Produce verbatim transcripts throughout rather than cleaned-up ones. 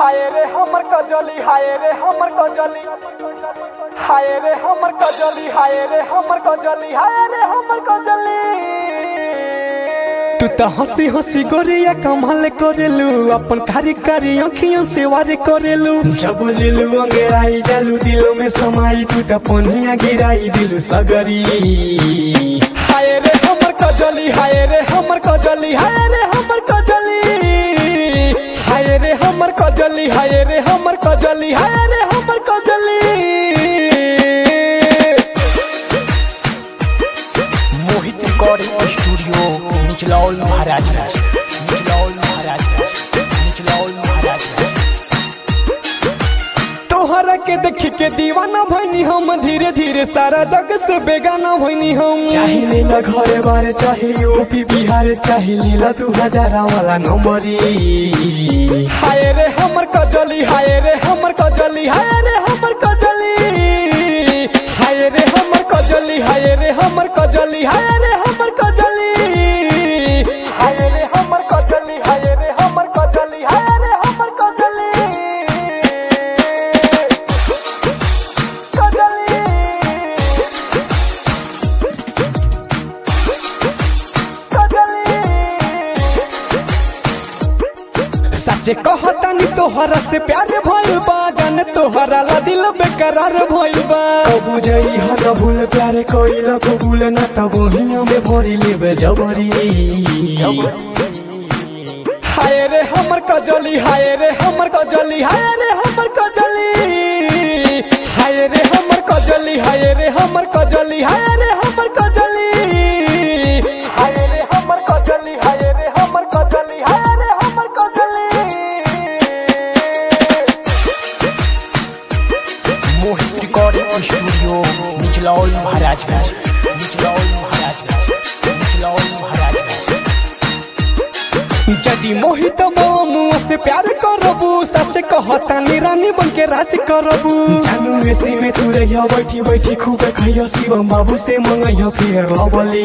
हाय रे हमर कजली हाय रे हमर कजली हाय रे हमर कजली हाय रे हमर कजली हाय रे हमर कजली। तू तो हंसी हंसी गोरिया कमाल करेलू अपन कारी कारी अखियन से वारे करेलू जब लेलू अंगड़ाई जालू दिलों में समाई तू तो पनिया गिराई दिलू सगरी। हाय रे हमर कजली हाय रे हमर कजली हाय रे हमर कजली हाय रे हमर कजली हाय रे हमर कजली हाय रे हमर कजली। Mohit recording studio Nichlaul Maharajganj Nichlaul Maharajganj Nichlaul Maharajganj. तोहरा के देख के दीवाना भइनी हम धीरे धीरे सारा जग से बेगाना भइनी हम। चाहे लीला घरे बारे चाहे यूपी बिहार चाहे लीला तू हजारा वाला नंबरी। हाय रे हमर कजली हाय रे हमर कजली हाय रे हमर कजली हाय रे हमर कजली हाय रे हमर कजली हाय रे हमर कजली हाय रे हमर कजली हाय रे हमर कजली हाय रे हमर कजली कजली। सच्चे कहतानी तोहरा से प्यार भइल बा जान तोहरा ला दिल बेकरार भइल बा। कबू जई हर भूल प्यार कोइल कबूल न तब हिया में भरी लेबे जबरी। हाय रे हमर कजली हाय रे हमर कजली हाय रे हमर कजली हाय रे हमर कजली हाय रे हमर कजली हाय रे हमर कजली हाय रे हमर कजली हाय रे हमर कजली हाय रे हमर कजली। Mohit recording studio Nichlaul Maharajganj Nichlaul Maharajganj Nichlaul Maharajganj. जदी मोहित मुआ से प्यार करबू सच कहतानी रानी बन के राज करबू। जानू एसी में तू रहिया बैठी बैठी खूब खइया शिवम बाबू से मंगैया फिर लवली।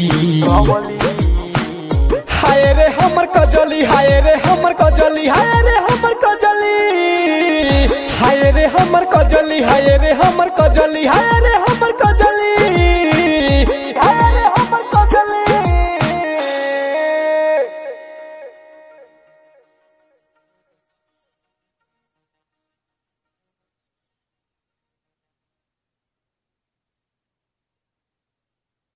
हाय रे हमर कजली हाय रे हमर कजली हाय रे हमर कजली हाय रे हमर कजली हाय रे हमर कजली हाय रे हमर कजली।